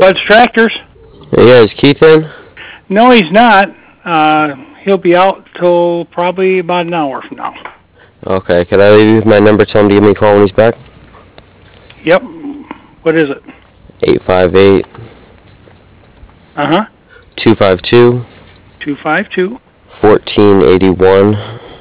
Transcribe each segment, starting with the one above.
Bud's Tractors. Hey guys, Keith in? No, he's not. He'll be out till probably about an hour from now. Okay, can I leave you my number? Tell him to give me a call when he's back. Yep. What is it? 858 Uh-huh. 252 252. 1481.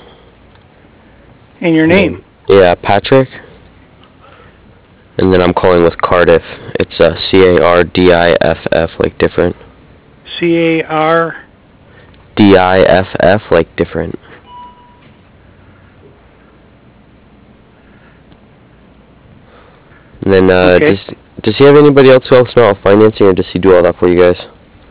And your name? Yeah, Patrick. And then I'm calling with Cardiff. It's CARDIFF, like different. C-A-R... DIFF, like different. And then, Okay. does he have anybody else who helps him out with financing, or does he do all that for you guys?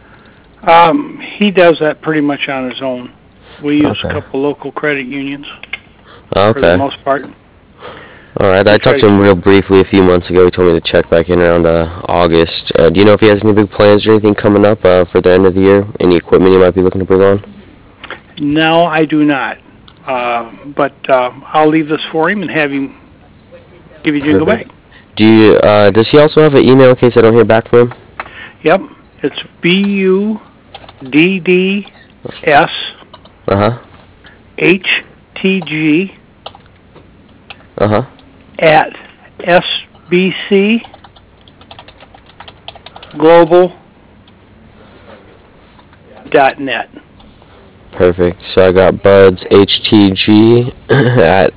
He does that pretty much on his own. We use Okay. a couple local credit unions Oh, for the okay. most part. Alright, I talked to him real briefly a few months ago. He told me to check back in around August. Do you know if he has any big plans or anything coming up for the end of the year? Any equipment he might be looking to bring on? No, I do not. But I'll leave this for him and have him give you jingle back. Does he also have an email in case I don't hear back from him? Yep. It's BUDDS Uh-huh. HTG Uh-huh. at sbcglobal.net. Perfect. So I got Buds HTG at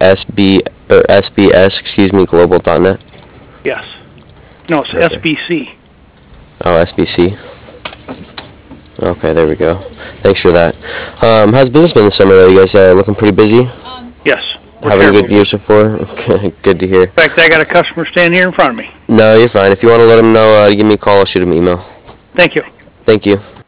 SBS, global.net. Yes. No, it's Perfect. SBC. Oh, SBC. Okay, there we go. Thanks for that. How's business been this summer, though? You guys looking pretty busy? Yes. Having a good year so far? Okay, good to hear. In fact, I got a customer standing here in front of me. No, you're fine. If you want to let him know, give me a call or shoot him an email. Thank you. Thank you.